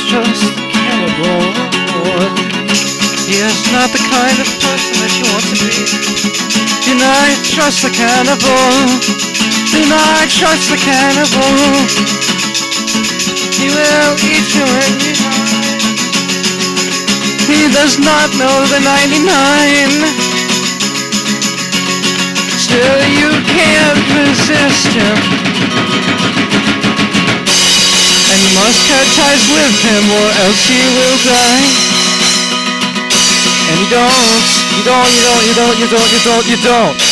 trust the cannibal. He is not the kind of person that you want to be. Do not trust the cannibal. Do not trust the cannibal. He will eat you when you die. He does not know the 99. Still you can't resist him. And you must cut ties with him or else he will die. And you don't.